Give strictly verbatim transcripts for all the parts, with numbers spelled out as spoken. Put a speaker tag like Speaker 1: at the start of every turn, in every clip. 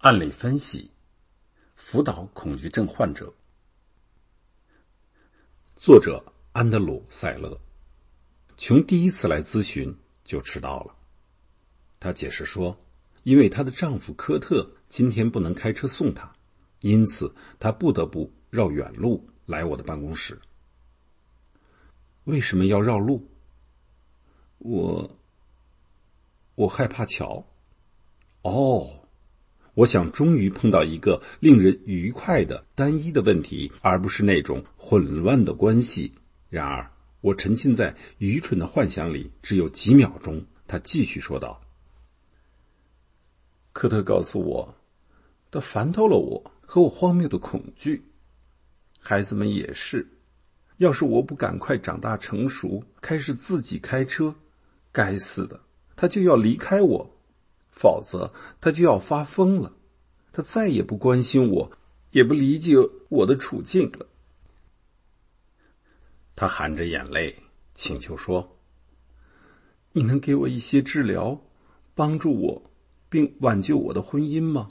Speaker 1: 案例分析，辅导恐惧症患者。作者安德鲁·塞勒。琼第一次来咨询就迟到了。她解释说，因为她的丈夫科特今天不能开车送她，因此她不得不绕远路来我的办公室。为什么要绕路？我我害怕桥。哦，我想终于碰到一个令人愉快的单一的问题，而不是那种混乱的关系。然而我沉浸在愚蠢的幻想里只有几秒钟。他继续说道，科特告诉我，他烦透了我和我荒谬的恐惧。孩子们也是，要是我不赶快长大成熟，开始自己开车，该死的，他就要离开我，否则他就要发疯了。他再也不关心我，也不理解我的处境了。他含着眼泪请求说，你能给我一些治疗，帮助我并挽救我的婚姻吗？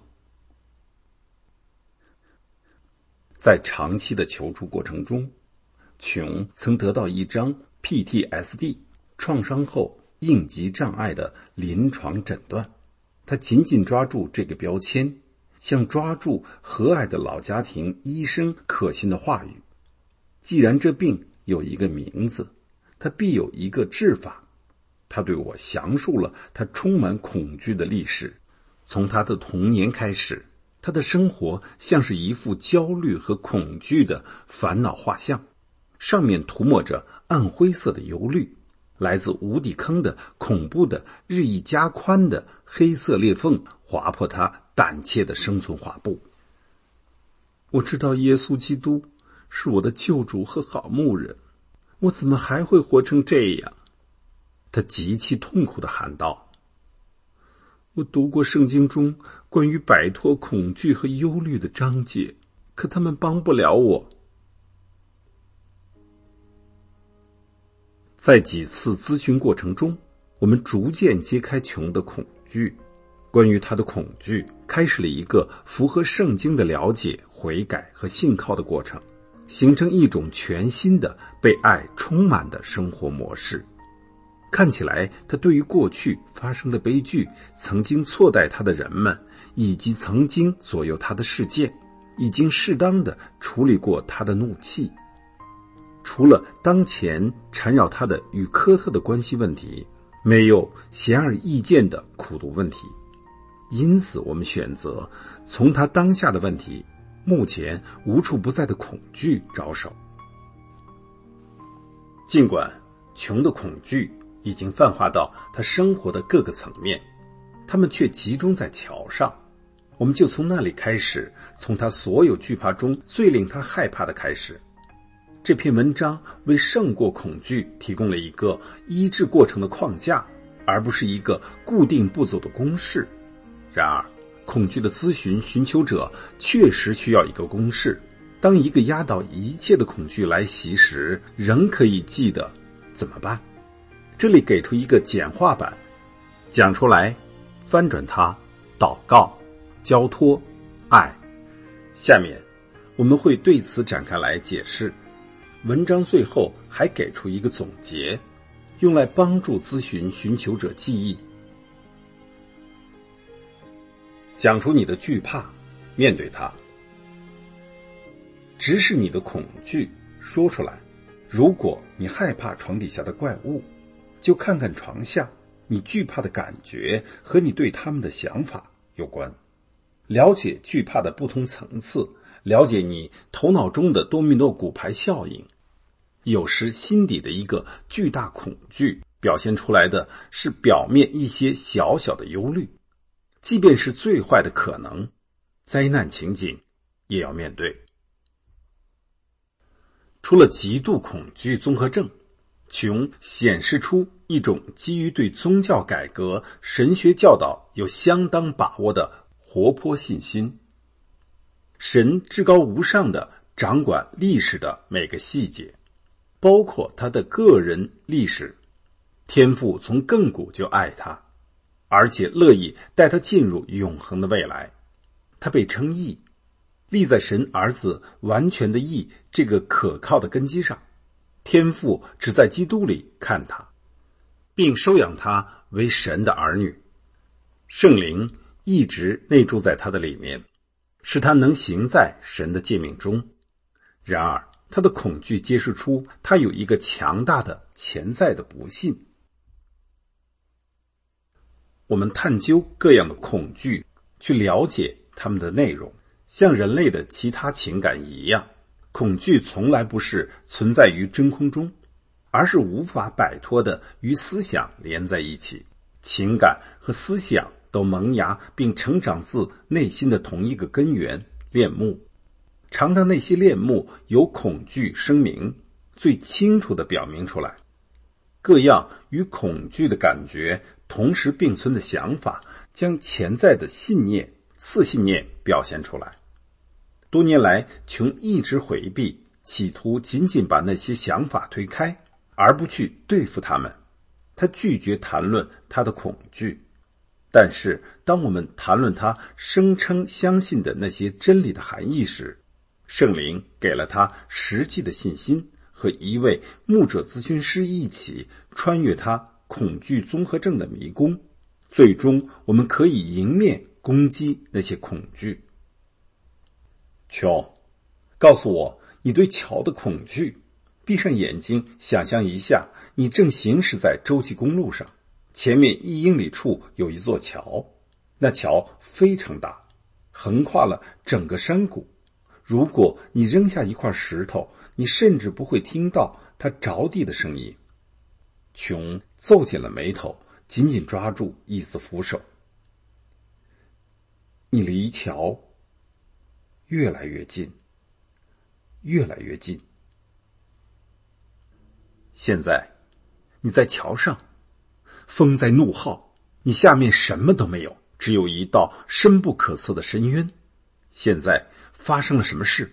Speaker 1: 在长期的求助过程中，琼曾得到一张 P T S D 创伤后应激障碍的临床诊断。他紧紧抓住这个标签，像抓住和蔼的老家庭医生可信的话语。既然这病有一个名字，它必有一个治法。他对我详述了他充满恐惧的历史。从他的童年开始，他的生活像是一幅焦虑和恐惧的烦恼画像，上面涂抹着暗灰色的忧虑，来自无底坑的恐怖的日益加宽的黑色裂缝划破他胆怯的生存画布。我知道耶稣基督是我的救主和好牧人，我怎么还会活成这样？他极其痛苦地喊道。我读过圣经中关于摆脱恐惧和忧虑的章节，可他们帮不了我。在几次咨询过程中，我们逐渐揭开琼的恐惧。关于他的恐惧，开始了一个符合圣经的了解、悔改和信靠的过程，形成一种全新的被爱充满的生活模式。看起来他对于过去发生的悲剧，曾经错待他的人们，以及曾经左右他的事件，已经适当地处理过他的怒气。除了当前缠绕他的与科特的关系问题，没有显而易见的苦毒问题。因此我们选择从他当下的问题，目前无处不在的恐惧着手。尽管琼的恐惧已经泛化到他生活的各个层面，他们却集中在桥上。我们就从那里开始，从他所有惧怕中最令他害怕的开始。这篇文章为胜过恐惧提供了一个医治过程的框架，而不是一个固定步骤的公式。然而，恐惧的咨询寻求者确实需要一个公式。当一个压倒一切的恐惧来袭时，仍可以记得怎么办。这里给出一个简化版，讲出来，翻转它，祷告，交托，爱。下面我们会对此展开来解释。文章最后还给出一个总结，用来帮助咨询寻求者记忆。讲出你的惧怕，面对它，直视你的恐惧，说出来。如果你害怕床底下的怪物，就看看床下，你惧怕的感觉和你对他们的想法有关。了解惧怕的不同层次，了解你头脑中的多米诺骨牌效应。有时心底的一个巨大恐惧表现出来的是表面一些小小的忧虑，即便是最坏的可能，灾难情景也要面对。除了极度恐惧综合症，琼显示出一种基于对宗教改革、神学教导有相当把握的活泼信心。神至高无上的掌管历史的每个细节，包括他的个人历史。天父从亘古就爱他，而且乐意带他进入永恒的未来。 他被称义，立在神儿子完全的义这个可靠的根基上。天父只在基督里看他，并收养他为神的儿女。圣灵一直内住在他的里面，使他能行在神的诫命中。然而他的恐惧揭示出他有一个强大的潜在的不信。我们探究各样的恐惧，去了解它们的内容。像人类的其他情感一样，恐惧从来不是存在于真空中，而是无法摆脱的与思想连在一起。情感和思想都萌芽并成长自内心的同一个根源——恋慕。常常那些恋慕由恐惧声明，最清楚地表明出来。各样与恐惧的感觉同时并存的想法，将潜在的信念、次信念表现出来。多年来，琼一直回避，企图仅仅把那些想法推开，而不去对付他们。他拒绝谈论他的恐惧。但是当我们谈论他声称相信的那些真理的含义时，圣灵给了他实际的信心，和一位牧者咨询师一起穿越他恐惧综合症的迷宫。最终我们可以迎面攻击那些恐惧。乔，告诉我你对桥的恐惧。闭上眼睛，想象一下，你正行驶在洲际公路上，前面一英里处有一座桥，那桥非常大，横跨了整个山谷。如果你扔下一块石头，你甚至不会听到它着地的声音。琼皱紧了眉头，紧紧抓住椅子扶手。你离桥越来越近，越来越近。现在你在桥上，风在怒号，你下面什么都没有，只有一道深不可测的深渊。现在发生了什么事？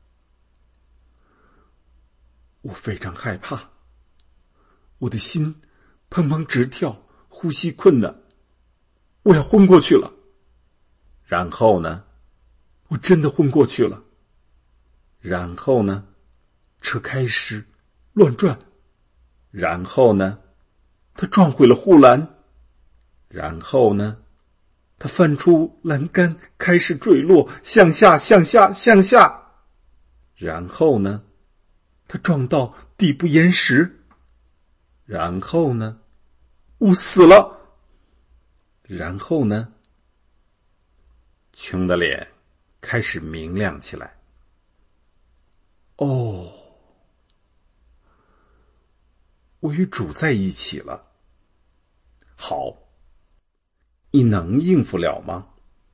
Speaker 1: 我非常害怕，我的心砰砰直跳，呼吸困难，我要昏过去了。然后呢？我真的昏过去了。然后呢？车开始乱转。然后呢？他撞毁了护栏。然后呢？他翻出栏杆，开始坠落，向下，向下，向下。然后呢？他撞到底部岩石。然后呢？我死了。然后呢？琼的脸开始明亮起来。哦，我与主在一起了。好，你能应付了吗？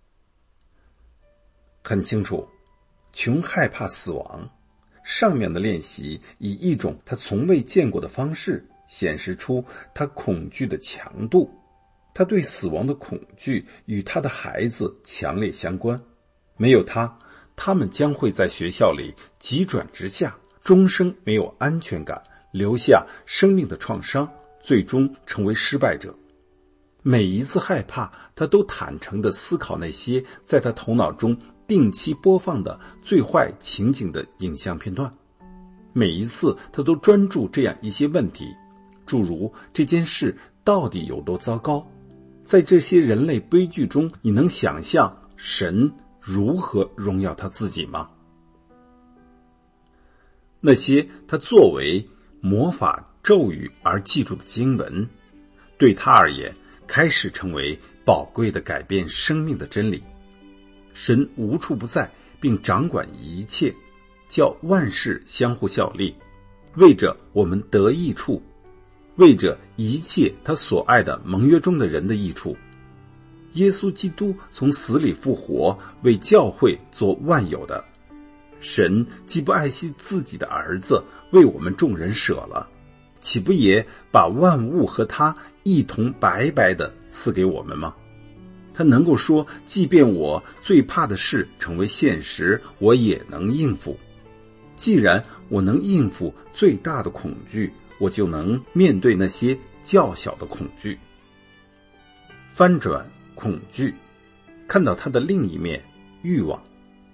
Speaker 1: 很清楚，琼害怕死亡。上面的练习以一种他从未见过的方式显示出他恐惧的强度。他对死亡的恐惧与他的孩子强烈相关。没有他，他们将会在学校里急转直下，终生没有安全感，留下生命的创伤，最终成为失败者。每一次害怕，他都坦诚地思考那些在他头脑中定期播放的最坏情景的影像片段。每一次他都专注这样一些问题，诸如这件事到底有多糟糕？在这些人类悲剧中，你能想象神如何荣耀他自己吗？那些他作为魔法咒语而记住的经文，对他而言开始成为宝贵的改变生命的真理。神无处不在，并掌管一切，叫万事相互效力，为着我们得益处，为着一切他所爱的盟约中的人的益处。耶稣基督从死里复活，为教会做万有的。神既不爱惜自己的儿子，为我们众人舍了，岂不也把万物和他一同白白地赐给我们吗？他能够说，即便我最怕的事成为现实，我也能应付。既然我能应付最大的恐惧，我就能面对那些较小的恐惧。翻转恐惧，看到它的另一面， 欲望。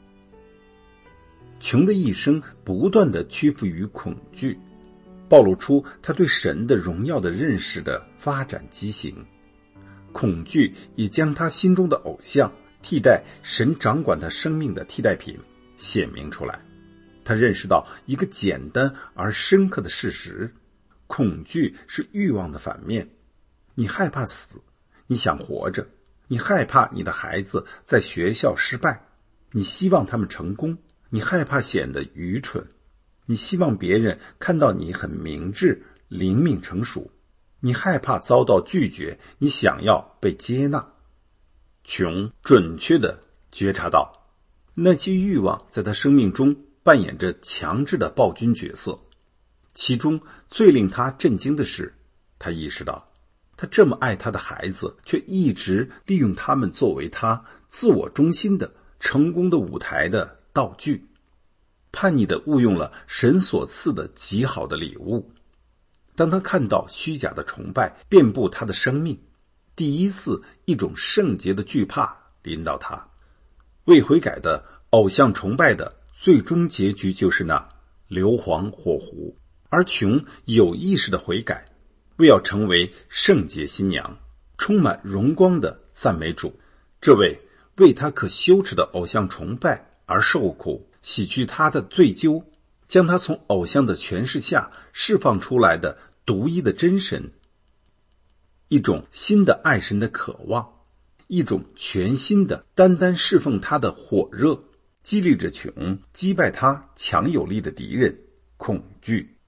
Speaker 1: 琼的一生不断地屈服于恐惧，暴露出他对神的荣耀的认识的发展畸形。恐惧也将他心中的偶像替代神掌管他生命的替代品显明出来。他认识到一个简单而深刻的事实：恐惧是欲望的反面。你害怕死，你想活着，你害怕你的孩子在学校失败，你希望他们成功，你害怕显得愚蠢，你希望别人看到你很明智、灵敏成熟，你害怕遭到拒绝，你想要被接纳。琼准确地觉察到，那些欲望在他生命中扮演着强制的暴君角色。其中最令他震惊的是，他意识到他这么爱他的孩子，却一直利用他们作为他自我中心的成功的舞台的道具，叛逆地误用了神所赐的极好的礼物。当他看到虚假的崇拜遍布他的生命，第一次一种圣洁的惧怕临到他。未悔改的偶像崇拜的最终结局就是那硫磺火湖，而琼有意识的悔改，为要成为圣洁新娘，充满荣光的赞美主，这位为他可羞耻的偶像崇拜而受苦，洗去他的罪疚，将他从偶像的权势下释放出来的独一的真神。一种新的爱神的渴望，一种全新的单单侍奉他的火热，激励着琼击败他强有力的敌人恐惧。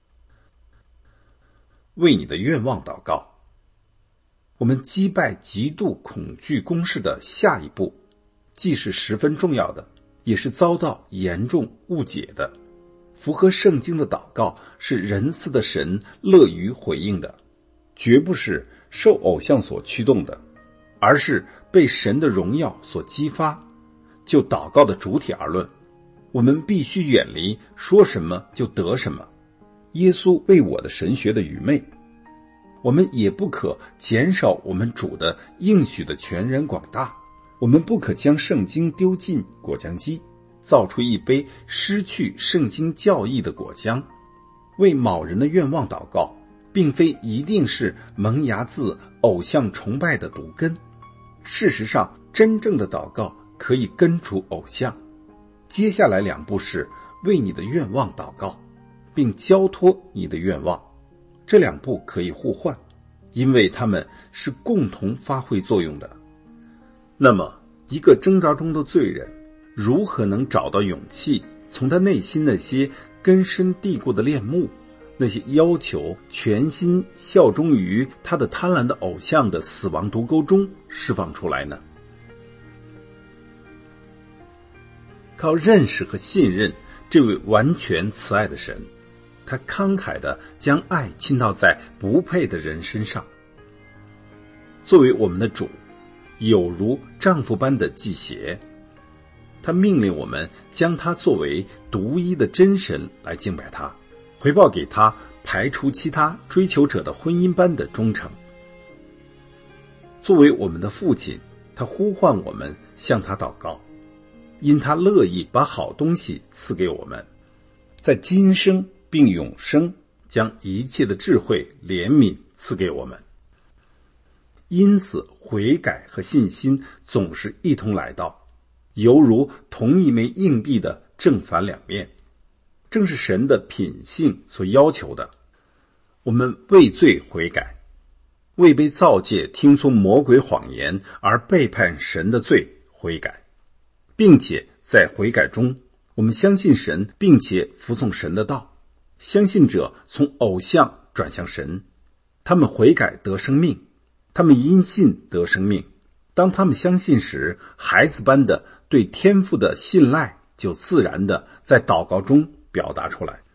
Speaker 1: 为你的愿望祷告。我们击败极度恐惧攻势的下一步，既是十分重要的，也是遭到严重误解的。符合圣经的祷告是仁慈的神乐于回应的，绝不是受偶像所驱动的，而是被神的荣耀所激发。就祷告的主体而论，我们必须远离说什么就得什么，耶稣为我的神学的愚昧。我们也不可减少我们主的应许的全然广大，我们不可将圣经丢进果浆机，造出一杯失去圣经教义的果浆。为某人的愿望祷告，并非一定是萌芽自偶像崇拜的毒根。事实上，真正的祷告可以根除偶像。接下来两步是为你的愿望祷告，并交托你的愿望。这两步可以互换，因为它们是共同发挥作用的。那么，一个挣扎中的罪人如何能找到勇气，从他内心那些根深蒂固的恋慕，那些要求全心效忠于他的贪婪的偶像的死亡毒钩中释放出来呢？靠认识和信任这位完全慈爱的神，他慷慨地将爱倾倒在不配的人身上。作为我们的主，有如丈夫般的系鞋，他命令我们将他作为独一的真神来敬拜他，回报给他排除其他追求者的婚姻般的忠诚。作为我们的父亲，他呼唤我们向他祷告，因他乐意把好东西赐给我们，在今生并永生将一切的智慧怜悯赐给我们。因此悔改和信心总是一同来到，犹如同一枚硬币的正反两面，正是神的品性所要求的。我们为罪悔改，为被造界听从魔鬼谎言而背叛神的罪悔改，并且在悔改中，我们相信神，并且服从神的道。相信者从偶像转向神，他们悔改得生命，他们因信得生命。当他们相信时，孩子般的对天父的信赖就自然的在祷告中表达出来。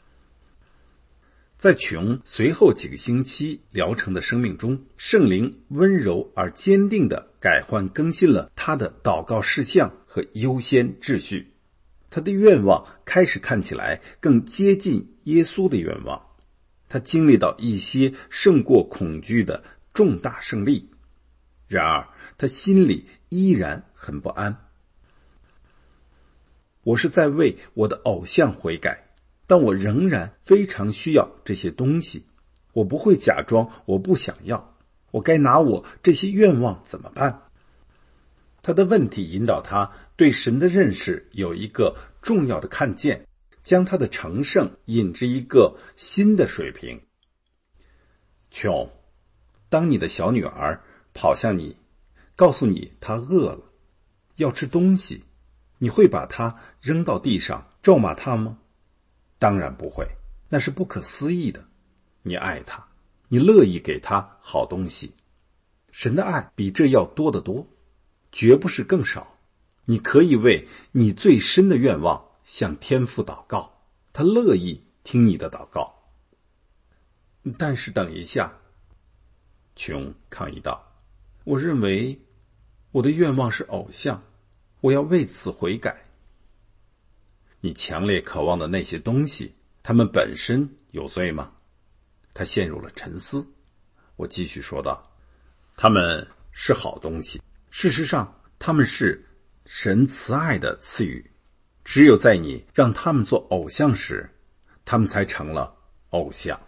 Speaker 1: 在琼随后几个星期疗程的生命中，圣灵温柔而坚定地改换更新了他的祷告事项和优先秩序。他的愿望开始看起来更接近耶稣的愿望，他经历到一些胜过恐惧的重大胜利，然而他心里依然很不安。 我是在为我的偶像悔改，但我仍然非常需要这些东西。我不会假装我不想要，我该拿我这些愿望怎么办？他的问题引导他对神的认识有一个重要的看见，将他的成圣引至一个新的水平。琼，当你的小女儿跑向你，告诉你她饿了，要吃东西，你会把她扔到地上咒骂她吗？当然不会，那是不可思议的。你爱她，你乐意给她好东西。神的爱比这要多得多，绝不是更少。你可以为你最深的愿望向天父祷告，他乐意听你的祷告。但是等一下，琼抗议道，我认为我的愿望是偶像，我要为此悔改。你强烈渴望的那些东西，它们本身有罪吗？他陷入了沉思。我继续说道，它们是好东西，事实上它们是神慈爱的赐予，只有在你让他们做偶像时，他们才成了偶像。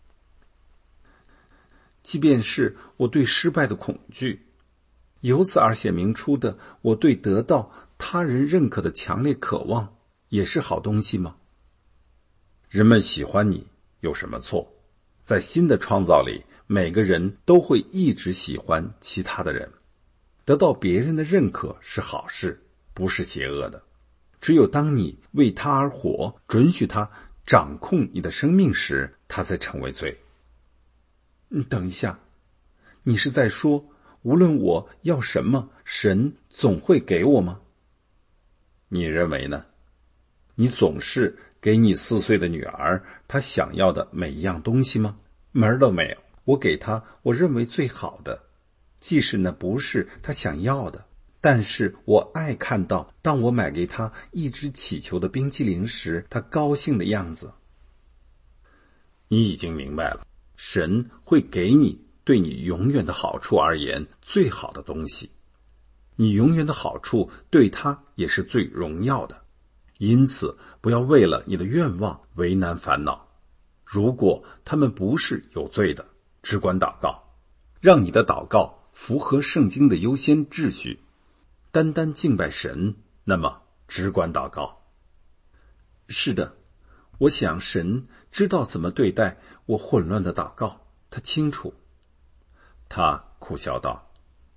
Speaker 1: 即便是我对失败的恐惧，由此而显明出的我对得到他人认可的强烈渴望，也是好东西吗？人们喜欢你有什么错？在新的创造里，每个人都会一直喜欢其他的人。得到别人的认可是好事，不是邪恶的。只有当你为他而活，准许他掌控你的生命时，他才成为罪。嗯，等一下，你是在说，无论我要什么，神总会给我吗？你认为呢？你总是给你四岁的女儿她想要的每一样东西吗？门儿都没有。我给她我认为最好的，即使那不是她想要的，但是我爱看到当我买给她一只气球的冰淇淋时，她高兴的样子。你已经明白了，神会给你对你永远的好处而言最好的东西，你永远的好处对他也是最荣耀的。因此不要为了你的愿望为难烦恼，如果他们不是有罪的，只管祷告，让你的祷告符合圣经的优先秩序，单单敬拜神，那么只管祷告。是的，我想神知道怎么对待我混乱的祷告，他清楚。他苦笑道。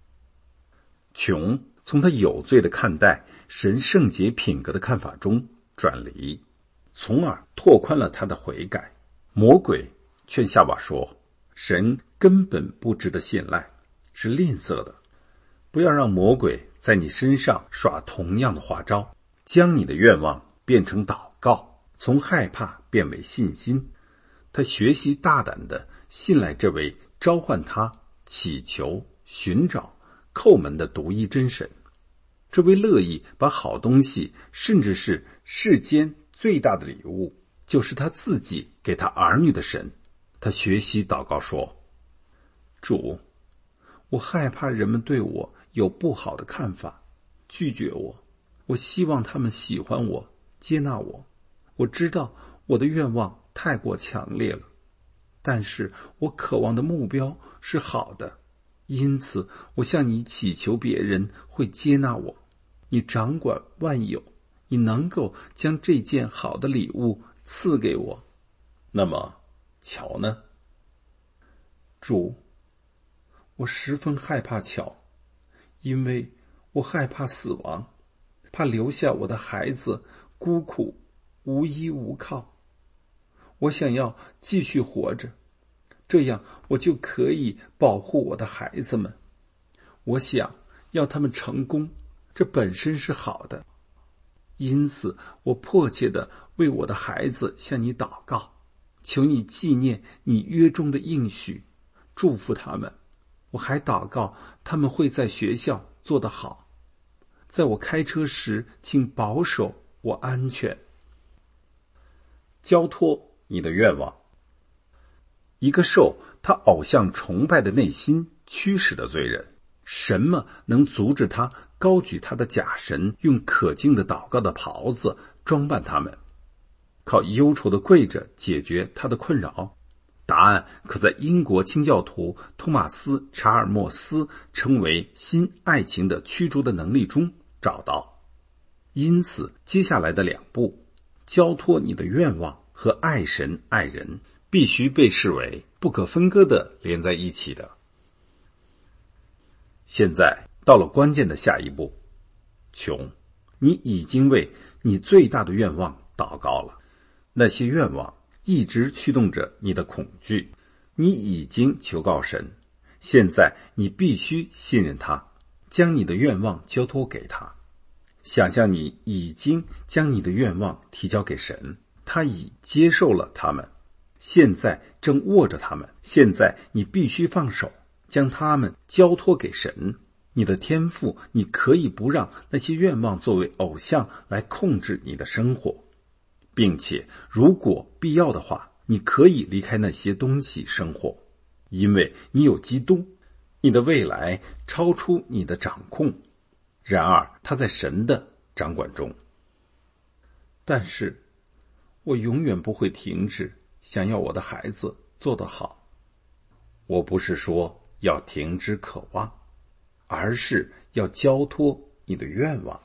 Speaker 1: 琼从他有罪的看待神圣洁品格的看法中转离，从而拓宽了他的悔改。魔鬼劝夏娃说，神根本不值得信赖，是吝啬的。不要让魔鬼在你身上耍同样的花招，将你的愿望变成祷告，从害怕变为信心。他学习大胆地信赖这位召唤他祈求、寻找、叩门的独一真神，这位乐意把好东西，甚至是世间最大的礼物，就是他自己给他儿女的神。他学习祷告说，主，我害怕人们对我有不好的看法，拒绝我，我希望他们喜欢我，接纳我。我知道我的愿望太过强烈了，但是我渴望的目标是好的，因此我向你祈求别人会接纳我。你掌管万有，你能够将这件好的礼物赐给我。那么乔呢？主，我十分害怕乔，因为我害怕死亡，怕留下我的孩子孤苦无依无靠。我想要继续活着，这样我就可以保护我的孩子们。我想要他们成功，这本身是好的。因此我迫切地为我的孩子向你祷告，求你纪念你约中的应许，祝福他们。我还祷告他们会在学校做得好，在我开车时请保守我安全。交托你的愿望。一个受他偶像崇拜的内心驱使的罪人，什么能阻止他高举他的假神，用可敬的祷告的袍子装扮他们，靠忧愁的跪着解决他的困扰？答案可在英国清教徒托马斯·查尔默斯称为新爱情的驱逐的能力中找到。因此接下来的两步，交托你的愿望和爱神爱人，必须被视为不可分割地连在一起的。现在到了关键的下一步，琼，你已经为你最大的愿望祷告了，那些愿望一直驱动着你的恐惧，你已经求告神，现在你必须信任他，将你的愿望交托给他。想象你已经将你的愿望提交给神，他已接受了他们，现在正握着他们，现在你必须放手，将他们交托给神。你的天赋，你可以不让那些愿望作为偶像来控制你的生活，并且如果必要的话，你可以离开那些东西生活，因为你有基督，你的未来超出你的掌控，然而他在神的掌管中。但是我永远不会停止想要我的孩子做得好。我不是说要停止渴望，而是要交托你的愿望。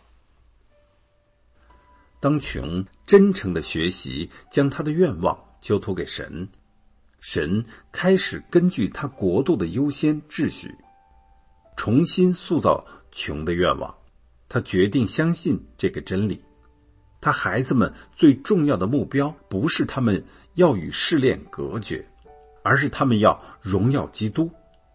Speaker 1: 当琼真诚地学习将他的愿望交托给神，神开始根据他国度的优先秩序重新塑造琼的愿望。他决定相信这个真理，他孩子们最重要的目标不是他们要与试炼隔绝，而是他们要荣耀基督。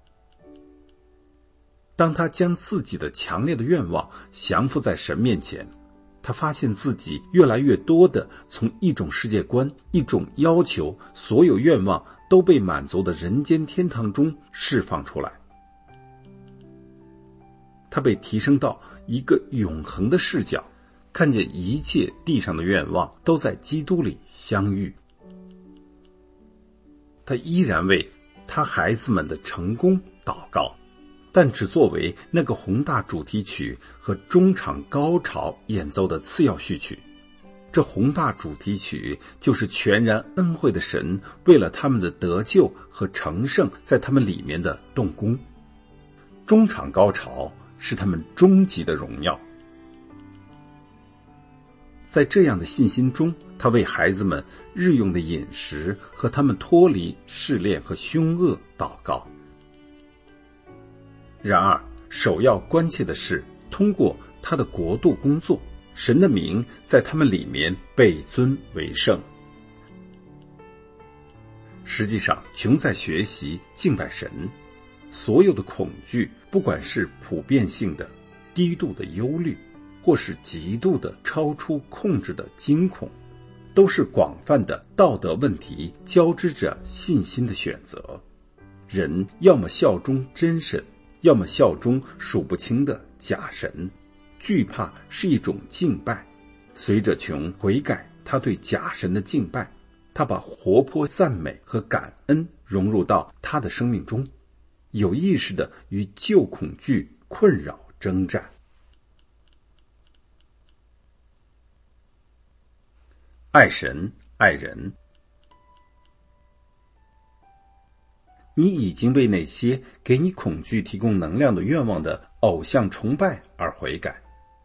Speaker 1: 当他将自己的强烈的愿望降服在神面前，他发现自己越来越多的从一种世界观，一种要求所有愿望都被满足的人间天堂中释放出来。他被提升到一个永恒的视角，看见一切地上的愿望都在基督里相遇。他依然为他孩子们的成功祷告，但只作为那个宏大主题曲和中场高潮演奏的次要序曲。这宏大主题曲就是全然恩惠的神为了他们的得救和成圣在他们里面的动工，中场高潮是他们终极的荣耀。在这样的信心中，他为孩子们日用的饮食和他们脱离试炼和凶恶祷告。然而首要关切的是通过他的国度工作，神的名在他们里面被尊为圣。实际上琼在学习敬拜神，所有的恐惧，不管是普遍性的低度的忧虑，或是极度的超出控制的惊恐，都是广泛的道德问题交织着信心的选择。人要么效忠真神，要么效忠数不清的假神。惧怕是一种敬拜，随着琼悔改他对假神的敬拜，他把活泼赞美和感恩融入到他的生命中，有意识地与旧恐惧困扰征战。爱神爱人，你已经为那些给你恐惧提供能量的愿望的偶像崇拜而悔改。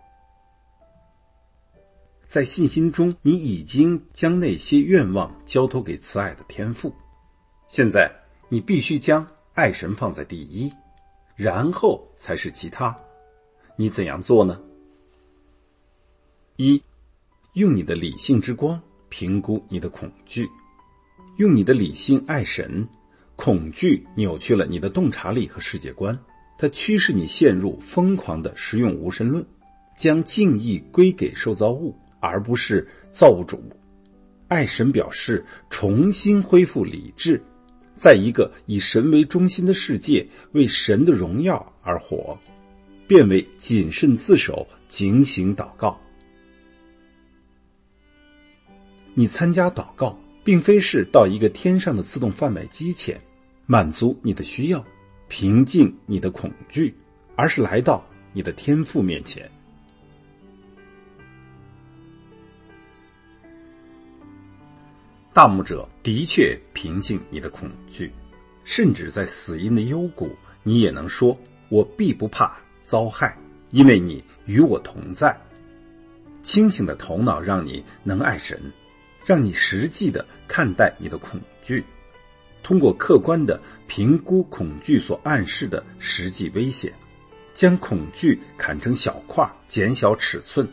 Speaker 1: 在信心中，你已经将那些愿望交托给慈爱的天父。现在你必须将爱神放在第一，然后才是其他。你怎样做呢？一，用你的理性之光评估你的恐惧，用你的理性爱神。恐惧扭曲了你的洞察力和世界观，它驱使你陷入疯狂的实用无神论，将敬意归给受造物而不是造物主。爱神表示重新恢复理智，在一个以神为中心的世界为神的荣耀而活，变为谨慎自守，警醒祷告。你参加祷告并非是到一个天上的自动贩卖机前满足你的需要，平静你的恐惧，而是来到你的天赋面前。大牧者的确平静你的恐惧，甚至在死荫的幽谷，你也能说，我必不怕遭害，因为你与我同在。清醒的头脑让你能爱神，让你实际的看待你的恐惧，通过客观的评估恐惧所暗示的实际危险，将恐惧砍成小块，减小尺寸。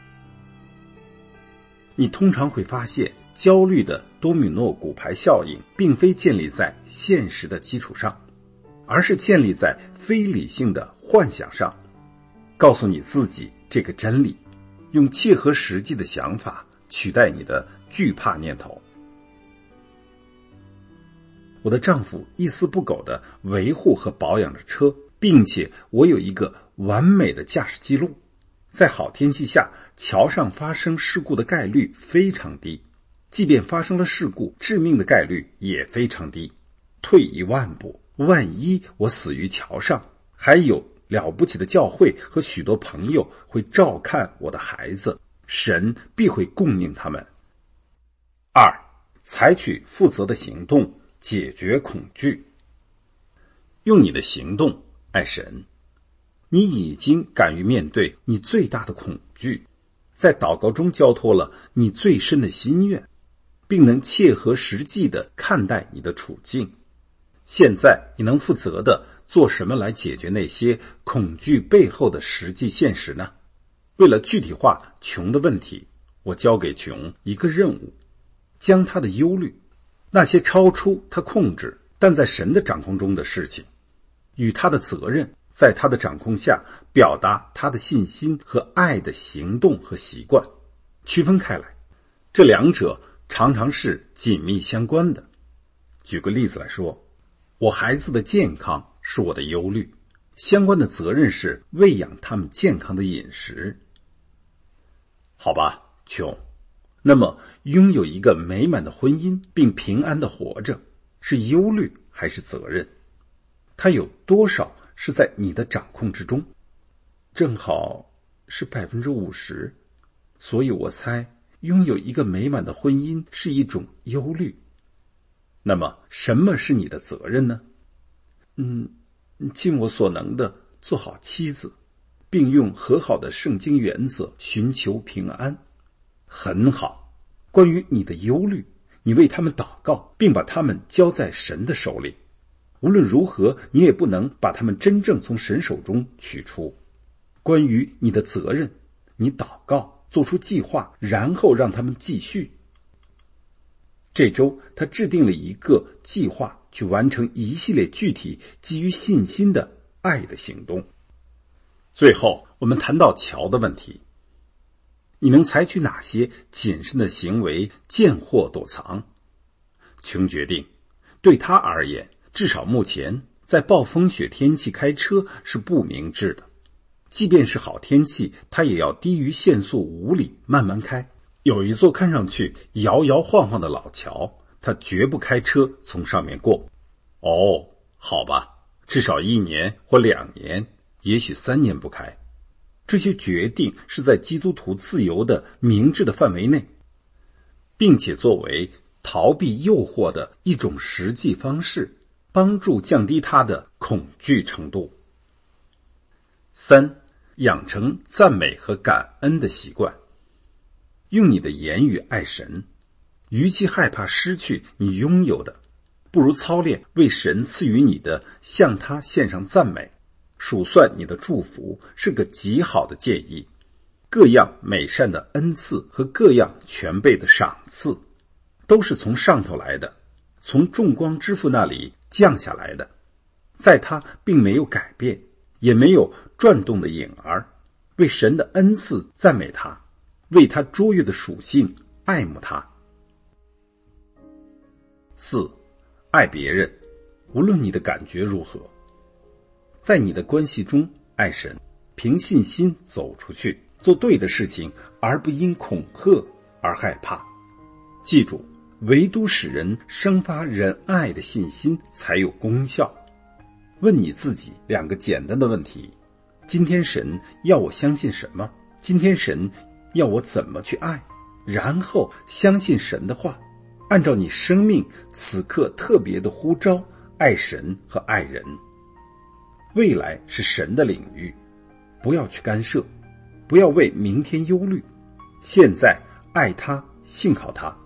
Speaker 1: 你通常会发现，焦虑的多米诺骨牌效应并非建立在现实的基础上，而是建立在非理性的幻想上。告诉你自己这个真理，用切合实际的想法取代你的惧怕念头。我的丈夫一丝不苟地维护和保养着车，并且我有一个完美的驾驶记录。在好天气下，桥上发生事故的概率非常低，即便发生了事故，致命的概率也非常低。退一万步，万一我死于桥上，还有了不起的教会和许多朋友会照看我的孩子，神必会供应他们。二，采取负责的行动解决恐惧。用你的行动爱神。你已经敢于面对你最大的恐惧，在祷告中交托了你最深的心愿，并能切合实际地看待你的处境。现在你能负责地做什么来解决那些恐惧背后的实际现实呢？为了具体化琼的问题，我交给琼一个任务，将他的忧虑，那些超出他控制但在神的掌控中的事情，与他的责任在他的掌控下表达他的信心和爱的行动和习惯区分开来，这两者常常是紧密相关的。举个例子来说，我孩子的健康是我的忧虑，相关的责任是喂养他们健康的饮食。好吧，琼，那么拥有一个美满的婚姻并平安的活着，是忧虑还是责任？它有多少是在你的掌控之中？正好是百分之五十，所以我猜拥有一个美满的婚姻是一种忧虑。那么什么是你的责任呢？嗯，尽我所能的做好妻子，并用和好的圣经原则寻求平安。很好，关于你的忧虑，你为他们祷告，并把他们交在神的手里。无论如何，你也不能把他们真正从神手中取出。关于你的责任，你祷告，做出计划，然后让他们继续。这周他制定了一个计划，去完成一系列具体基于信心的爱的行动。最后我们谈到乔的问题，你能采取哪些谨慎的行为见货躲藏？琼决定，对他而言，至少目前在暴风雪天气开车是不明智的，即便是好天气，他也要低于限速五里慢慢开。有一座看上去摇摇晃晃的老桥，他绝不开车从上面过。哦，好吧，至少一年或两年，也许三年不开。这些决定是在基督徒自由的明智的范围内，并且作为逃避诱惑的一种实际方式，帮助降低他的恐惧程度。三，养成赞美和感恩的习惯。用你的言语爱神，与其害怕失去你拥有的，不如操练为神赐予你的向他献上赞美。数算你的祝福是个极好的建议。各样美善的恩赐和各样全备的赏赐，都是从上头来的，从众光之父那里降下来的，在他并没有改变，也没有转动的影儿。为神的恩赐赞美他，为他卓越的属性爱慕他。四，爱别人，无论你的感觉如何。在你的关系中爱神，凭信心走出去，做对的事情，而不因恐吓而害怕。记住，唯独使人生发仁爱的信心才有功效。问你自己两个简单的问题： 今天神要我相信什么？今天神要我怎么去爱？然后相信神的话，按照你生命此刻特别的呼召，爱神和爱人。未来是神的领域，不要去干涉，不要为明天忧虑，现在爱他，信靠他。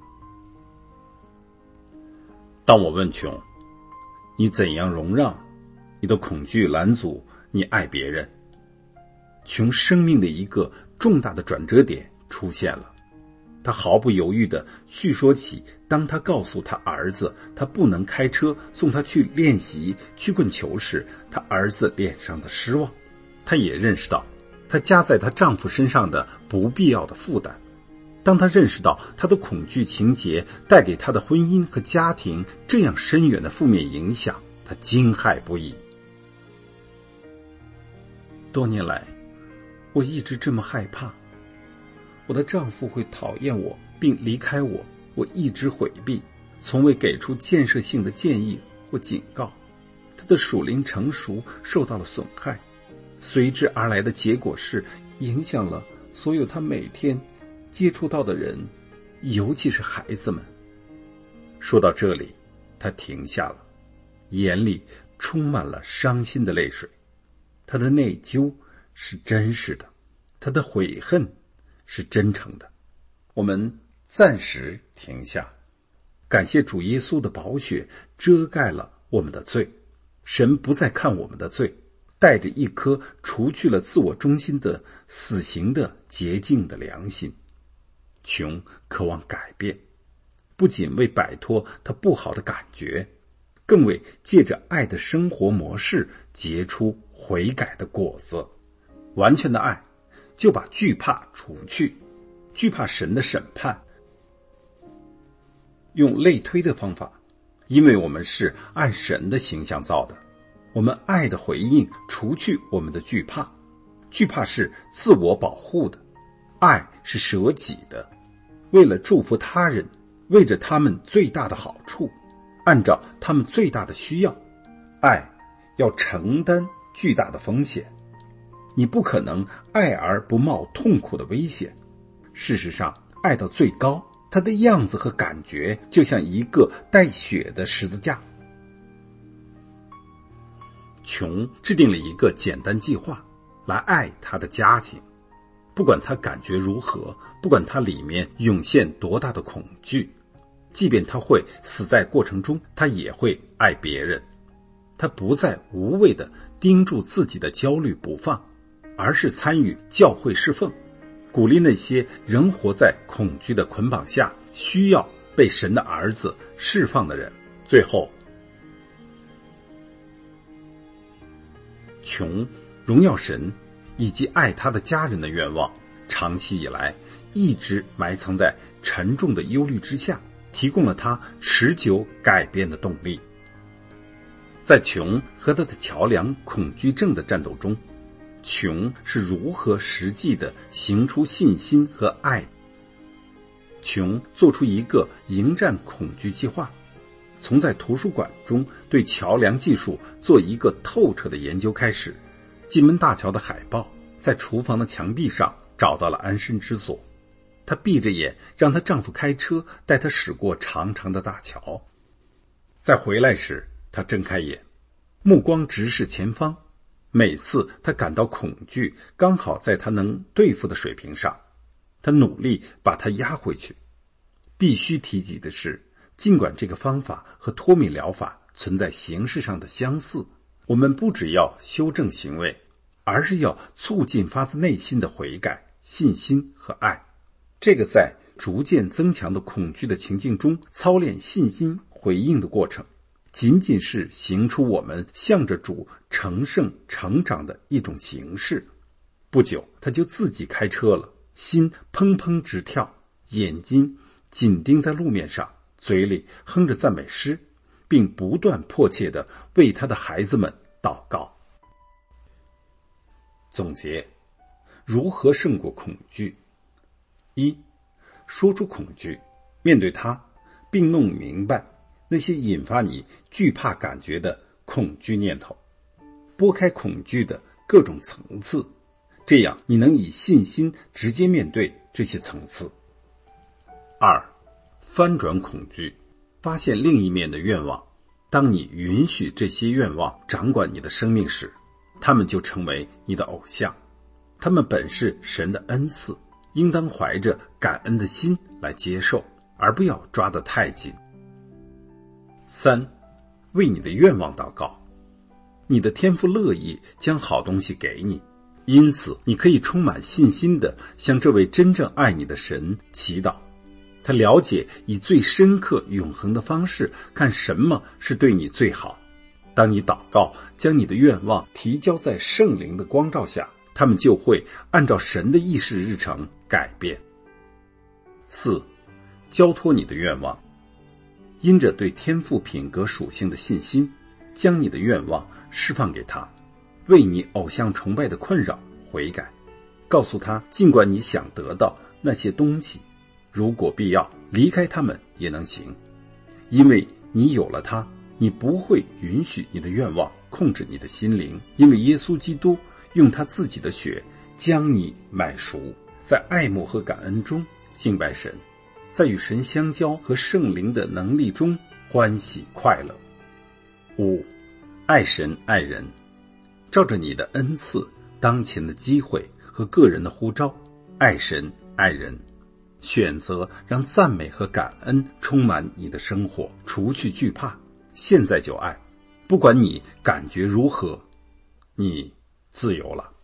Speaker 1: 当我问琼，你怎样容让你的恐惧拦阻你爱别人？琼生命的一个重大的转折点出现了，他毫不犹豫地叙说起当他告诉他儿子他不能开车送他去练习曲棍球时，他儿子脸上的失望。他也认识到他加在她丈夫身上的不必要的负担。当他认识到他的恐惧情节带给他的婚姻和家庭这样深远的负面影响，他惊骇不已。多年来，我一直这么害怕，我的丈夫会讨厌我并离开我，我一直回避，从未给出建设性的建议或警告。他的属灵成熟受到了损害，随之而来的结果是影响了所有他每天接触到的人，尤其是孩子们。说到这里，他停下了，眼里充满了伤心的泪水。他的内疚是真实的，他的悔恨是真诚的。我们暂时停下，感谢主耶稣的宝血遮盖了我们的罪。神不再看我们的罪，带着一颗除去了自我中心的死刑的洁净的良心。琼渴望改变，不仅为摆脱他不好的感觉，更为借着爱的生活模式结出悔改的果子。完全的爱就把惧怕除去，惧怕神的审判。用类推的方法，因为我们是按神的形象造的，我们爱的回应除去我们的惧怕。惧怕是自我保护的，爱是舍己的，为了祝福他人，为着他们最大的好处，按照他们最大的需要。爱要承担巨大的风险，你不可能爱而不冒痛苦的危险。事实上，爱到最高，它的样子和感觉就像一个带血的十字架。琼制定了一个简单计划来爱他的家庭，不管他感觉如何，不管他里面涌现多大的恐惧，即便他会死在过程中，他也会爱别人。他不再无谓地盯住自己的焦虑不放，而是参与教会侍奉，鼓励那些仍活在恐惧的捆绑下，需要被神的儿子释放的人。最后，穷荣耀神以及爱他的家人的愿望，长期以来一直埋藏在沉重的忧虑之下，提供了他持久改变的动力。在琼和他的桥梁恐惧症的战斗中，琼是如何实际地行出信心和爱。琼做出一个迎战恐惧计划，从在图书馆中对桥梁技术做一个透彻的研究开始，金门大桥的海报在厨房的墙壁上找到了安身之所。她闭着眼让她丈夫开车带她驶过长长的大桥，在回来时她睁开眼，目光直视前方。每次她感到恐惧刚好在她能对付的水平上，她努力把它压回去。必须提及的是，尽管这个方法和脱敏疗法存在形式上的相似，我们不只要修正行为，而是要促进发自内心的悔改、信心和爱。这个在逐渐增强的恐惧的情境中操练信心回应的过程，仅仅是行出我们向着主成圣成长的一种形式。不久，他就自己开车了，心砰砰直跳，眼睛紧盯在路面上，嘴里哼着赞美诗，并不断迫切地为他的孩子们祷告。总结：如何胜过恐惧？一、说出恐惧，面对它，并弄明白那些引发你惧怕感觉的恐惧念头。拨开恐惧的各种层次，这样你能以信心直接面对这些层次。二，翻转恐惧，发现另一面的愿望。当你允许这些愿望掌管你的生命时，他们就成为你的偶像。他们本是神的恩赐，应当怀着感恩的心来接受，而不要抓得太紧。三，为你的愿望祷告。你的天父乐意将好东西给你，因此你可以充满信心地向这位真正爱你的神祈祷。他了解以最深刻永恒的方式看什么是对你最好。当你祷告，将你的愿望提交在圣灵的光照下，他们就会按照神的议事日程改变。四，交托你的愿望。因着对天父品格属性的信心，将你的愿望释放给他，为你偶像崇拜的困扰悔改，告诉他尽管你想得到那些东西，如果必要离开他们也能行，因为你有了他，你不会允许你的愿望控制你的心灵，因为耶稣基督用他自己的血将你买赎，在爱慕和感恩中敬拜神，在与神相交和圣灵的能力中欢喜快乐。五，爱神爱人，照着你的恩赐、当前的机会和个人的呼召，爱神爱人，选择让赞美和感恩充满你的生活，除去惧怕，现在就爱，不管你感觉如何，你自由了。